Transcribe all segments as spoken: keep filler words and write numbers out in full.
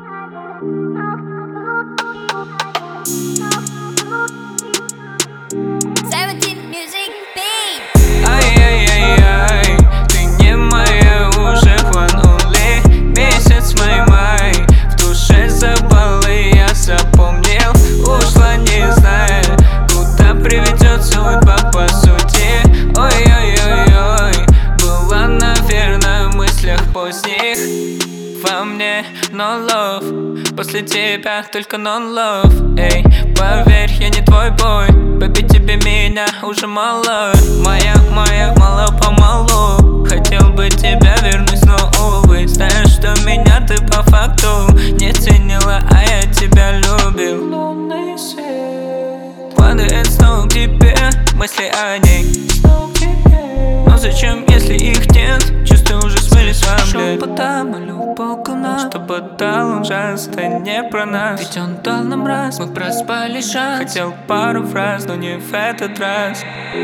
Seventeen Music Beat. Ай-яй-яй-яй, ты не моя уже, one only. Месяц май-май, в душе запалы, я запомнил. Ушла, не зная, куда приведет судьба по сути. Ой-ой-ой-ой, была, наверное, в мыслях поздних. Во мне no love, после тебя только non-love. Эй, поверь, я не твой бой, побить тебе меня уже мало. Моя, моя, мало-помалу. Хотел бы тебя вернуть, но увы. Знаешь, что меня ты по факту не ценила, а я тебя любил. Лунный свет падает снова к тебе, мысли о ней. Но зачем, если их нет? Чувства уже смылись во мне. Шепотом молю Бога нам, чтобы дал он шанс, это не про нас. Ведь он дал нам раз, мы проспали шанс. Хотел пару фраз, но не в этот раз.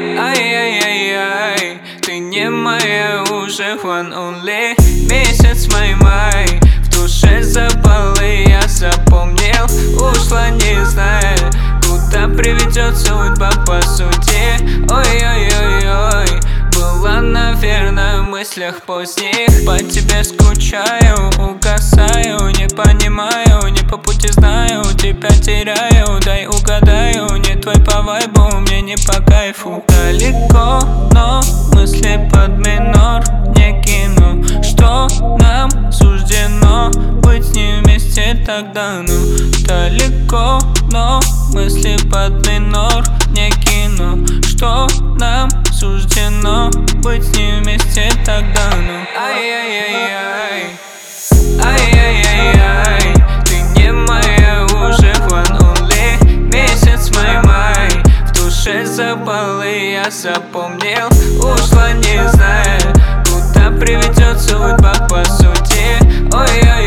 Ай-яй-яй-яй, ты не моя уже, one only. Месяц май-май, в душе запалы, я запомнил. Ушла, не зная, куда приведет судьба по сути. Ой-ой-ой-ой, была, наверное, в мыслях поздних. По тебе скучаю, угасаю, не понимаю, не по пути знаю, тебя теряю. Дай угадаю, не твой по вайбу, мне не по кайфу. Далеко, но мысли под минор не кину. Что нам суждено быть с ним вместе тогда, ну. Далеко, но мысли под минор не кину. Что нам суждено быть с ним вместе тогда, ну. Ай-яй-яй-яй, ай-яй-яй-яй, ты не моя уже, one only. Месяц май-май, в душе запалы, я запомнил. Ушла, не зная, куда приведет судьба по сути. Ой-ой.